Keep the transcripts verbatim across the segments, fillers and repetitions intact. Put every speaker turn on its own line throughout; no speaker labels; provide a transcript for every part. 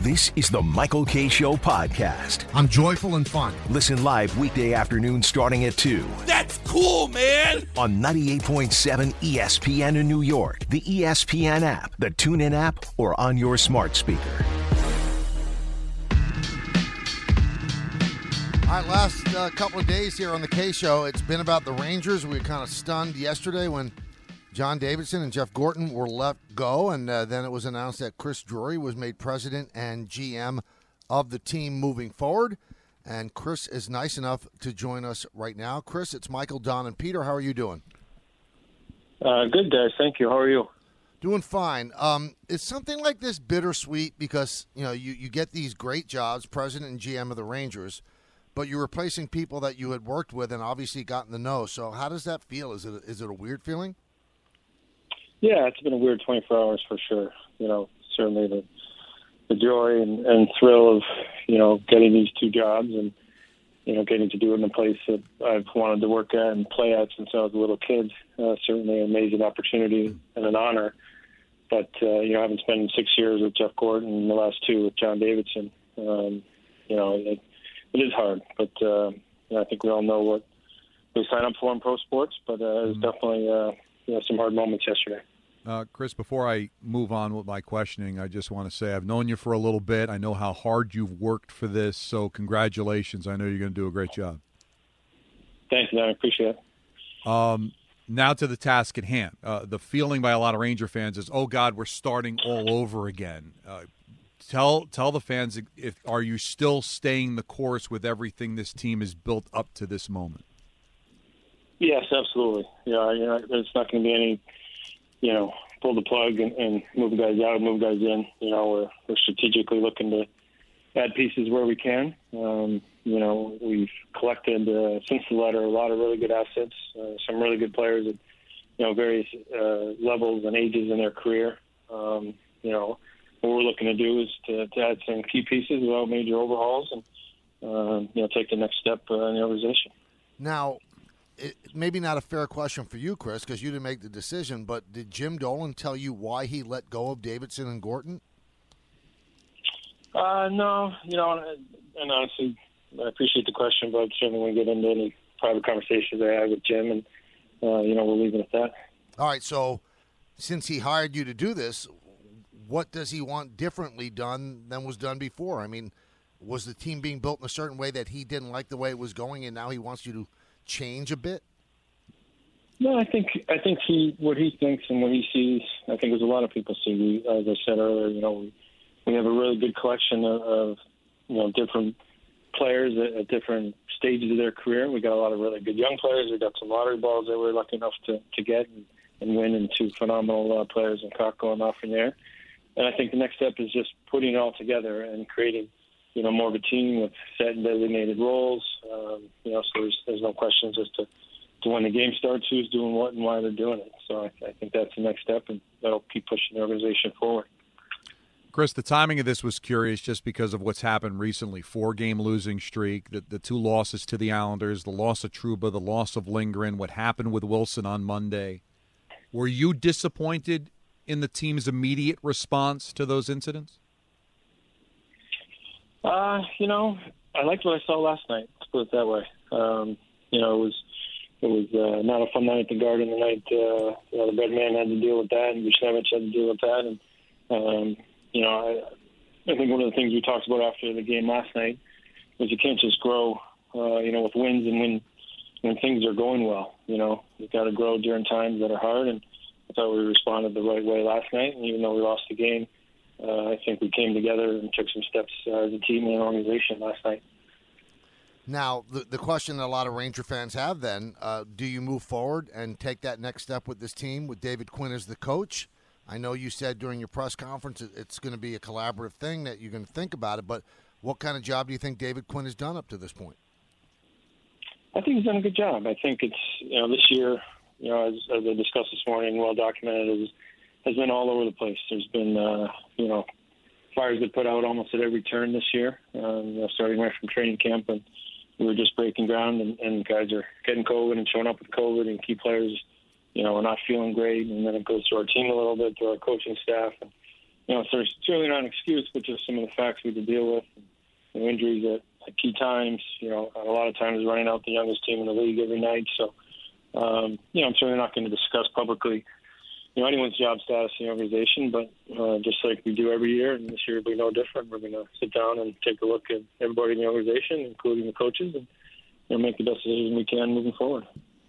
This is the Michael Kay Show podcast.
I'm joyful and fun.
Listen live weekday afternoon starting at two.
That's cool, man!
On ninety-eight point seven E S P N in New York, the E S P N app, the TuneIn app, or on your smart speaker.
All right, last uh, couple of days here on the Kay Show, it's been about the Rangers. We were kind of stunned yesterday when John Davidson and Jeff Gorton were let go, and uh, then it was announced that Chris Drury was made president and G M of the team moving forward. And Chris is nice enough to join us right now. Chris, it's Michael, Don, and Peter. How are you doing?
Uh, good, guys. Thank you. How are you?
Doing fine. Um, is something like this bittersweet because, you know, you, you get these great jobs, president and G M of the Rangers, but you're replacing people that you had worked with and obviously gotten to know. So how does that feel? Is it is it a weird feeling?
Yeah, it's been a weird twenty-four hours for sure. You know, certainly the the joy and, and thrill of, you know, getting these two jobs and, you know, getting to do it in a place that I've wanted to work at and play at since I was a little kid. Uh, certainly an amazing opportunity and an honor. But, uh, you know, having spent six years with Jeff Gorton and the last two with John Davidson, um, you know, it, it is hard. But uh, you know, I think we all know what we sign up for in pro sports, but uh, it was definitely uh, you know, some hard moments yesterday.
Uh, Chris, before I move on with my questioning, I just want to say I've known you for a little bit. I know how hard you've worked for this, so congratulations. I know you're going to do a great job.
Thanks, man. I appreciate it.
Um, now to the task at hand. Uh, the feeling by a lot of Ranger fans is, oh, God, we're starting all over again. Uh, tell tell the fans, if are you still staying the course with everything this team has built up to this moment?
Yes, absolutely. Yeah, you know, there's not going to be any, you know, pull the plug and, and move guys out, move guys in. You know, we're, we're strategically looking to add pieces where we can. Um, you know, we've collected, uh, since the letter, a lot of really good assets, uh, some really good players at, you know, various uh, levels and ages in their career. Um, you know, what we're looking to do is to, to add some key pieces without major overhauls and, uh, you know, take the next step uh, in the organization.
Now, it, maybe not a fair question for you, Chris, because you didn't make the decision, but did Jim Dolan tell you why he let go of Davidson and Gorton?
Uh, no, you know, and, and honestly, I appreciate the question, but certainly when we get into any private conversations I have with Jim, and, uh, you know, we'll leave it at that.
All right, so since he hired you to do this, what does he want differently done than was done before? I mean, was the team being built in a certain way that he didn't like the way it was going, and now he wants you to change a bit?
No, I think I think he what he thinks and what he sees. I think as a lot of people see. We, as I said earlier, you know, we, we have a really good collection of, of you know different players at, at different stages of their career. We got a lot of really good young players. We got some lottery balls that we're lucky enough to, to get and, and win, and two phenomenal uh, players in Kakko and Lafreniere. And I think the next step is just putting it all together and creating, you know, more of a team with set and designated roles. Um, you know, so there's, there's no questions as to, to when the game starts, who's doing what and why they're doing it. So I, I think that's the next step, and that'll keep pushing the organization forward.
Chris, the timing of this was curious just because of what's happened recently. Four-game losing streak, the, the two losses to the Islanders, the loss of Trouba, the loss of Lindgren, what happened with Wilson on Monday. Were you disappointed in the team's immediate response to those incidents?
Uh, you know, I liked what I saw last night, let's put it that way. Um, you know, it was it was uh, not a fun night at the Garden tonight. Uh, you know, the Red Man had to deal with that, and Buchnevich had to deal with that. And, um, you know, I, I think one of the things we talked about after the game last night was you can't just grow, uh, you know, with wins and when, when things are going well. You know, you've got to grow during times that are hard, and I thought we responded the right way last night. And even though we lost the game, Uh, I think we came together and took some steps uh, as a team and an organization last night.
Now, the, the question that a lot of Ranger fans have then, uh, do you move forward and take that next step with this team with David Quinn as the coach? I know you said during your press conference it, it's going to be a collaborative thing, that you're going to think about it, but what kind of job do you think David Quinn has done up to this point?
I think he's done a good job. I think it's, you know, this year, you know, as, as I discussed this morning, well documented, is has been all over the place. There's been, uh, you know, fires that put out almost at every turn this year, um, you know, starting right from training camp, and we were just breaking ground, and, and guys are getting COVID and showing up with COVID, and key players, you know, are not feeling great, and then it goes to our team a little bit, to our coaching staff, and you know, so it's certainly not an excuse, but just some of the facts we had to deal with. You know, injuries at, at key times, you know, a lot of times running out the youngest team in the league every night. So, um, you know, I'm certainly not going to discuss publicly, you know, anyone's job status in the organization, but uh, just like we do every year, and this year will be no different. We're going to sit down and take a look at everybody in the organization, including the coaches, and you know, make the best decision we can moving forward.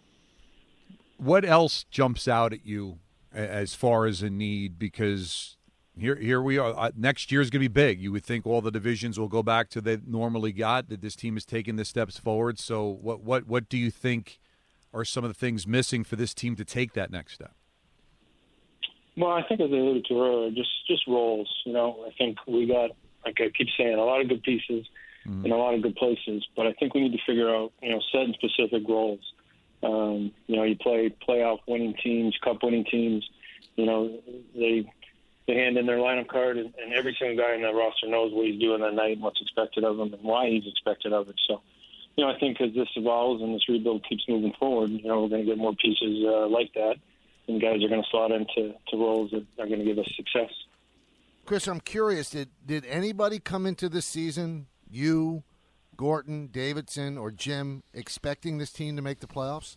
What else jumps out at you as far as a need? Because here here we are. Uh, next year is going to be big. You would think all the divisions will go back to they normally got, that this team is taking the steps forward. So what, what, what do you think are some of the things missing for this team to take that next step?
Well, I think as I alluded to earlier, just, just roles. You know, I think we got, like I keep saying, a lot of good pieces mm-hmm. in a lot of good places. But I think we need to figure out, you know, set in specific roles. Um, you know, you play playoff winning teams, cup winning teams. You know, they they hand in their lineup card, and, and every single guy in that roster knows what he's doing that night and what's expected of him and why he's expected of it. So, you know, I think as this evolves and this rebuild keeps moving forward, you know, we're going to get more pieces uh, like that. And guys are going to slot into to roles that are going to give us success.
Chris, I'm curious, did did anybody come into this season, you, Gorton, Davidson, or Jim, expecting this team to make the playoffs?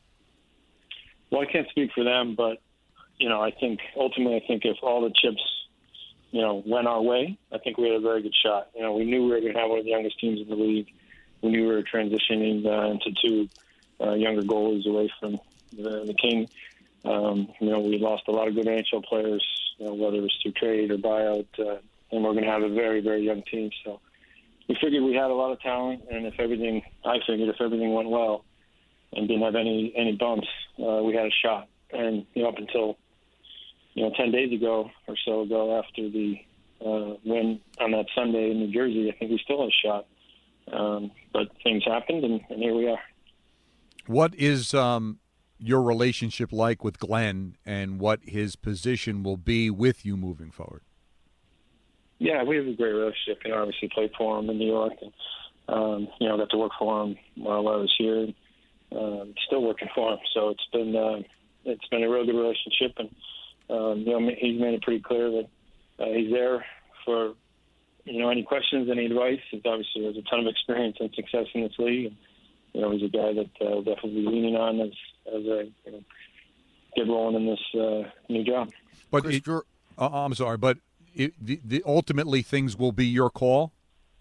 Well, I can't speak for them, but, you know, I think ultimately I think if all the chips, you know, went our way, I think we had a very good shot. You know, we knew we were going to have one of the youngest teams in the league. We knew we were transitioning uh, into two uh, younger goalies away from the, the King. Um, you know, we lost a lot of good N H L players, you know, whether it was through trade or buyout, uh, and we're going to have a very, very young team. So we figured we had a lot of talent, and if everything, I figured if everything went well and didn't have any any bumps, uh, we had a shot. And you know, up until you know ten days ago or so ago, after the uh, win on that Sunday in New Jersey, I think we still had a shot. Um, but things happened, and, and here we are.
What is um your relationship like with Glenn, and what his position will be with you moving forward?
Yeah, we have a great relationship. You know, obviously played for him in New York, and um, you know, got to work for him while I was here. And, um, still working for him, so it's been uh, it's been a real good relationship. And um, you know, he's made it pretty clear that uh, he's there for you know any questions, any advice. He's obviously has a ton of experience and success in this league. And, you know, he's a guy that uh, will definitely be leaning on as as I you know, get rolling in this uh, new job.
But it, uh, I'm sorry, but it, the, the ultimately things will be your call.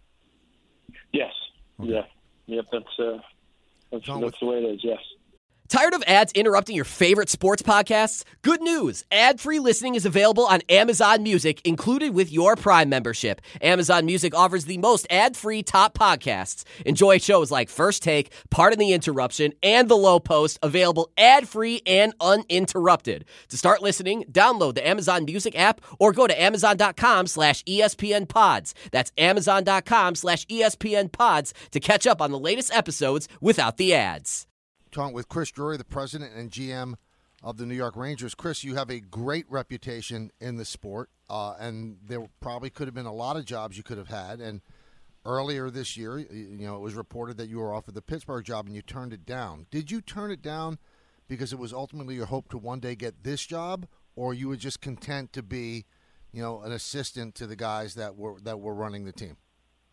Yes.
Okay.
Yeah. Yep. That's uh, that's, that's the way it is. Yes.
Tired of ads interrupting your favorite sports podcasts? Good news! Ad-free listening is available on Amazon Music, included with your Prime membership. Amazon Music offers the most ad-free top podcasts. Enjoy shows like First Take, Pardon the Interruption, and The Low Post, available ad-free and uninterrupted. To start listening, download the Amazon Music app or go to amazon.com slash ESPN pods. That's amazon.com slash ESPN pods to catch up on the latest episodes without the ads.
Talking with Chris Drury, the president and G M of the New York Rangers. Chris, you have a great reputation in the sport, uh, and there probably could have been a lot of jobs you could have had. And earlier this year, you know, it was reported that you were offered the Pittsburgh job and you turned it down. Did you turn it down because it was ultimately your hope to one day get this job, or you were just content to be, you know, an assistant to the guys that were that were running the team?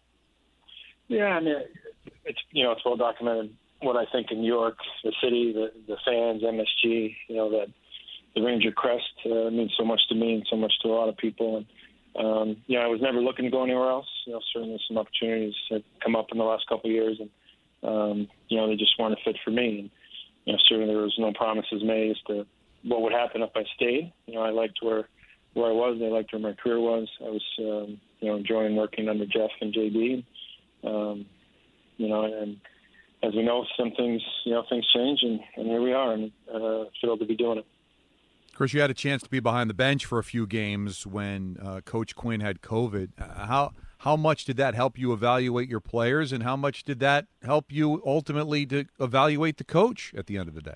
Yeah, I mean, it's you know, it's well documented what I think in New York, the city, the, the fans, M S G, you know, that the Ranger crest uh, means so much to me and so much to a lot of people. And, um, you know, I was never looking to go anywhere else. You know, certainly some opportunities have come up in the last couple of years, and, um, you know, they just weren't a fit for me. And, you know, certainly there was no promises made as to what would happen if I stayed. You know, I liked where, where I was. I liked where my career was. I was, um, you know, enjoying working under Jeff and J D. Um, you know, and as we know, some things, you know, things change, and, and here we are, and uh, thrilled to be doing it.
Chris, you had a chance to be behind the bench for a few games when uh, Coach Quinn had COVID. Uh, how how much did that help you evaluate your players, and how much did that help you ultimately to evaluate the coach at the end of the day?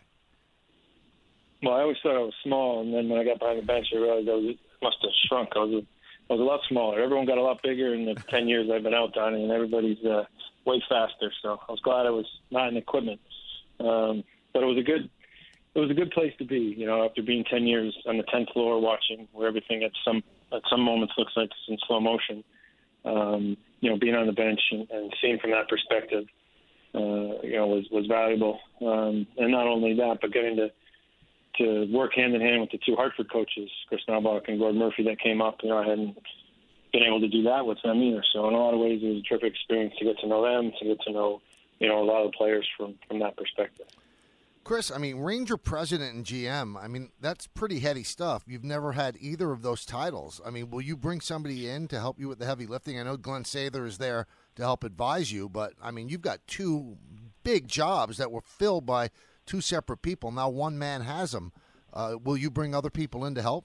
Well, I always thought I was small, and then when I got behind the bench, I realized I was, must have shrunk. I was, a, I was a lot smaller. Everyone got a lot bigger in the ten years I've been out on, and everybody's uh, – way faster, so I was glad I was not in equipment. Um, but it was a good, it was a good place to be. You know, after being ten years on the tenth floor, watching where everything at some at some moments looks like it's in slow motion. Um, you know, being on the bench and, and seeing from that perspective, uh, you know, was was valuable. Um, and not only that, but getting to to work hand in hand with the two Hartford coaches, Chris Naubach and Gord Murphy, that came up. You know, I hadn't been able to do that with them either. So in a lot of ways, it was a terrific experience to get to know them, to get to know, you know, a lot of the players from, from that perspective.
Chris, I mean, Ranger president and G M, I mean, that's pretty heady stuff. You've never had either of those titles. I mean, will you bring somebody in to help you with the heavy lifting? I know Glenn Sather is there to help advise you, but, I mean, you've got two big jobs that were filled by two separate people. Now one man has them. Uh, will you bring other people in to help?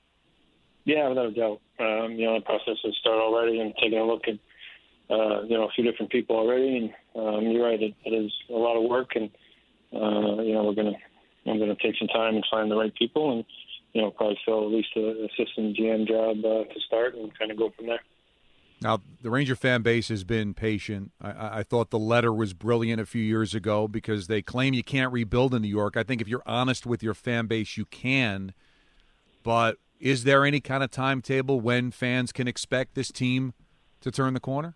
Yeah, without a doubt. Um, you know, the process has started already and taking a look at, uh, you know, a few different people already. And um, you're right, it, it is a lot of work, and Uh, you know, we're gonna I'm gonna take some time and find the right people, and you know, probably fill at least an assistant G M job uh, to start, and kind of go from there.
Now, the Ranger fan base has been patient. I, I thought the letter was brilliant a few years ago because they claim you can't rebuild in New York. I think if you're honest with your fan base, you can. But is there any kind of timetable when fans can expect this team to turn the corner?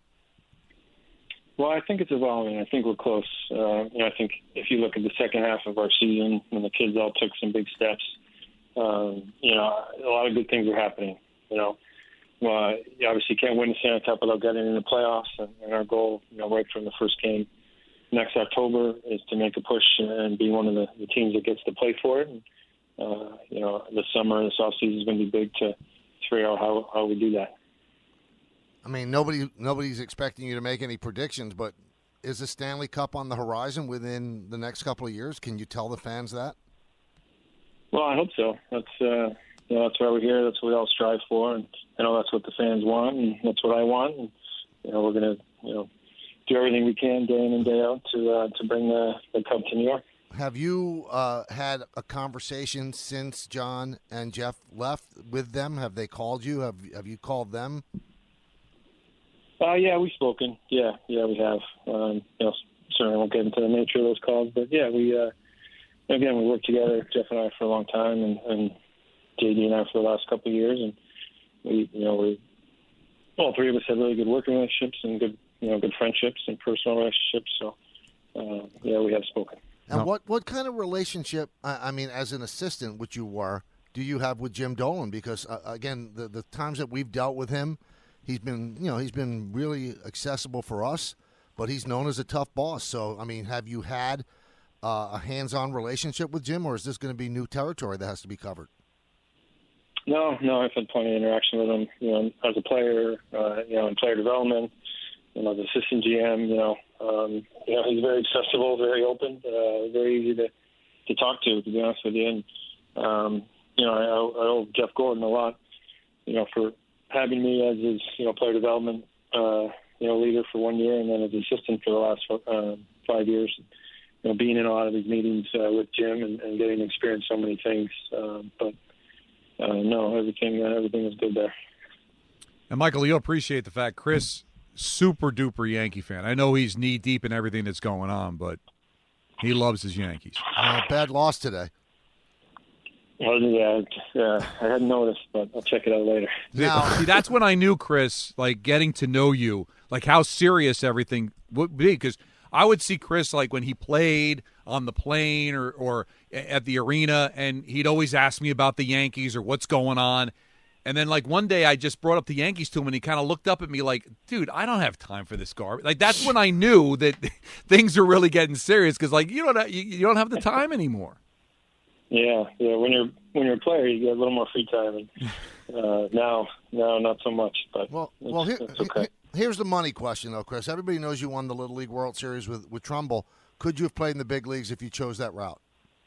Well, I think it's evolving. I think we're close. Uh, you know, I think if you look at the second half of our season, when the kids all took some big steps, um, you know, a lot of good things are happening. You know, well, you obviously can't win the Stanley Cup without getting in the playoffs, and, and our goal, you know, right from the first game next October is to make a push and be one of the, the teams that gets to play for it. And, uh, you know, this summer, this offseason is going to be big to, to figure out how, how we do that.
I mean, nobody nobody's expecting you to make any predictions, but is the Stanley Cup on the horizon within the next couple of years? Can you tell the fans that?
Well, I hope so. That's uh, you know, that's why we're here. That's what we all strive for, and I know that's what the fans want, and that's what I want. And you know, we're going to you know do everything we can day in and day out to uh, to bring the, the Cup to New York.
Have you uh, had a conversation since John and Jeff left with them? Have they called you? Have Have you called them?
Uh, yeah, we've spoken. Yeah, yeah, we have. Um, you know, certainly won't get into the nature of those calls, but yeah, we uh, again we worked together, Jeff and I, for a long time, and, and J D and I for the last couple of years, and we, you know, we all three of us have really good working relationships and good, you know, good friendships and personal relationships. So, uh, yeah, we have spoken.
And what what kind of relationship? I, I mean, as an assistant, which you were, do you have with Jim Dolan? Because uh, again, the the times that we've dealt with him. He's been, you know, he's been really accessible for us, but he's known as a tough boss. So, I mean, have you had uh, a hands-on relationship with Jim, or is this going to be new territory that has to be covered?
No, no, I've had plenty of interaction with him, you know, as a player, uh, you know, in player development, you know, as assistant G M, you know, um, you know, he's very accessible, very open, uh, very easy to, to talk to, to be honest with you. And, um, you know, I, I owe Jeff Gordon a lot, you know, for having me as his, you know, player development, uh, you know, leader for one year, and then as assistant for the last uh, five years. You know, being in a lot of these meetings uh, with Jim and, and getting to experience so many things. Um, but uh, no, everything, uh, everything is good there.
And Michael, you'll appreciate the fact Chris, super duper Yankee fan. I know he's knee deep in everything that's going on, but he loves his Yankees.
Uh, bad loss today.
Well, yeah, yeah, I hadn't noticed, but I'll check it out later.
Now, see, that's when I knew, Chris, like getting to know you, like how serious everything would be. Because I would see Chris like when he played on the plane or, or at the arena, and he'd always ask me about the Yankees or what's going on. And then, like, one day I just brought up the Yankees to him, and he kind of looked up at me like, dude, I don't have time for this garbage. Like, that's when I knew that things are really getting serious because, like, you don't, you, you don't have the time anymore.
Yeah, yeah. When you're when you're a player, you get a little more free time, and uh, now, now not so much. But
well,
it's,
well, here,
it's okay.
Here's the money question, though, Chris. Everybody knows you won the Little League World Series with with Trumbull. Could you have played in the big leagues if you chose that route?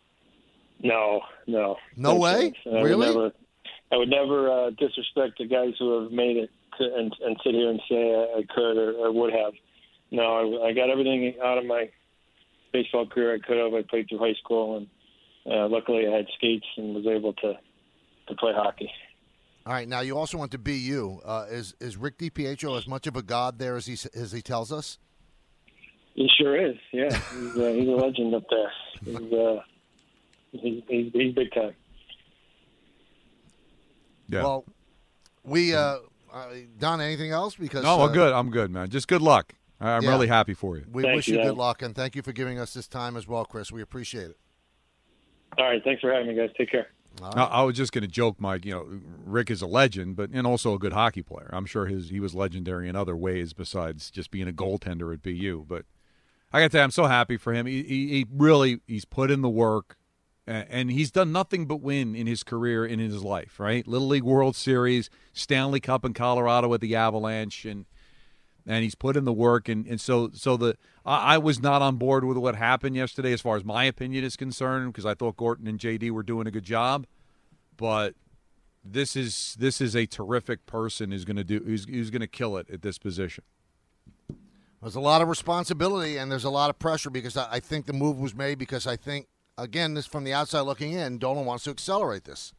No, no,
no way.
I
really?
Would never, I would never uh, disrespect the guys who have made it to, and, and sit here and say I, I could or, or would have. No, I, I got everything out of my baseball career I could have. I played through high school, and Uh, luckily, I had skates and was able to, to play hockey.
All right. Now, you also went to B U. Uh, is is Rick DiPietro as much of a god there as he as he tells us?
He sure is. Yeah, he's, uh, he's a legend up there. He's, uh, he's, he's, he's big time.
Yeah.
Well, We, uh, uh, Don, anything else? Because
No,
uh,
I'm good. I'm good, man. Just good luck. I'm
Yeah.
really happy for you.
We
Thank
wish
you,
you
guys.
good luck, and thank you for giving us this time as well, Chris. We appreciate it.
All right, thanks for having me, guys. Take care.
All
I,
right.
I was just going to joke, Mike. You know, Rick is a legend, but and also a good hockey player. I'm sure his he was legendary in other ways besides just being a goaltender at B U. But I got to say, I'm so happy for him. He, he, he really he's put in the work, and, and he's done nothing but win in his career and in his life. Right, Little League World Series, Stanley Cup in Colorado with the Avalanche, and and he's put in the work. And, and so so the I, I was not on board with what happened yesterday as far as my opinion is concerned, because I thought Gorton and J D were doing a good job. But this is this is a terrific person who's going to do who's, who's going to kill it at this position.
There's a lot of responsibility and there's a lot of pressure because I, I think the move was made because I think, again, this from the outside looking in, Dolan wants to accelerate this.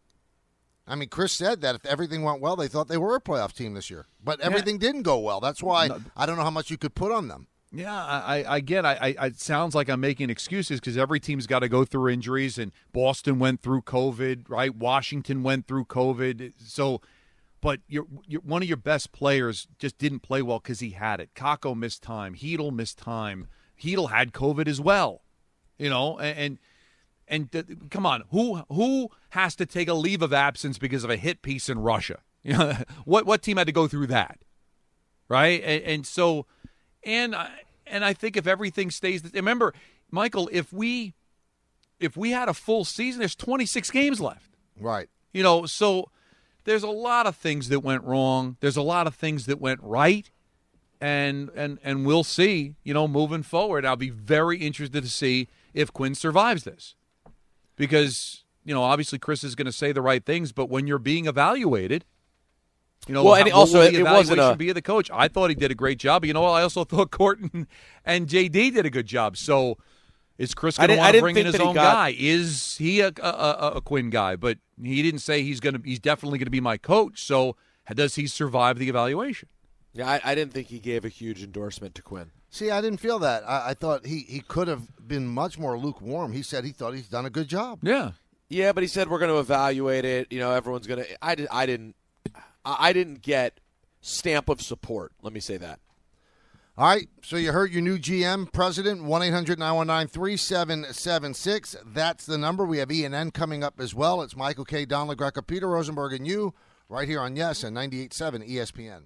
I mean, Chris said that if everything went well, they thought they were a playoff team this year. But everything yeah. didn't go well. That's why no. I don't know how much you could put on them.
Yeah, I, I again, I, I, it sounds like I'm making excuses because every team's got to go through injuries, and Boston went through COVID, right? Washington went through COVID. So, but you're, you're, one of your best players just didn't play well because he had it. Kakko missed time. Hedl missed time. Hedl had COVID as well, you know. And and, and uh, come on, who who has to take a leave of absence because of a hit piece in Russia? You know, what what team had to go through that, right? And, and so. And I, and I think if everything stays, remember, Michael, if we if we had a full season, there's twenty-six games left.
Right.
You know, so there's a lot of things that went wrong. There's a lot of things that went right. And and and we'll see, you know, moving forward. I'll be very interested to see if Quinn survives this. Because, you know, obviously Chris is going to say the right things, but when you're being evaluated, You know,
well, and
how,
also
what will the
it wasn't
evaluation
a
be of the coach. I thought he did a great job. But you know what? I also thought Gorton and J D did a good job. So is Chris going to want to bring in his own
got,
guy? Is he a, a, a, a Quinn guy? But he didn't say he's going to. He's definitely going to be my coach. So does he survive the evaluation?
Yeah, I, I didn't think he gave a huge endorsement to Quinn.
See, I didn't feel that. I, I thought he, he could have been much more lukewarm. He said he thought he's done a good job.
Yeah,
yeah, but he said we're going to evaluate it. You know, everyone's going to. I did. I didn't. I didn't get stamp of support. Let me say that.
All right, so you heard your new G M president, one eight hundred nine one nine three seven seven six. That's the number. We have E and N coming up as well. It's Michael K., Don LaGreca, Peter Rosenberg, and you right here on Yes and ninety-eight point seven E S P N.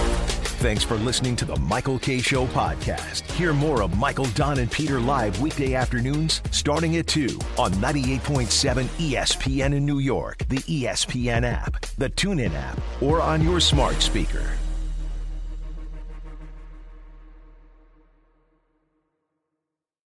Thanks for listening to the Michael K. Show podcast. Hear more of Michael, Don, and Peter live weekday afternoons starting at two on ninety-eight point seven E S P N in New York, the E S P N app, the TuneIn app, or on your smart speaker.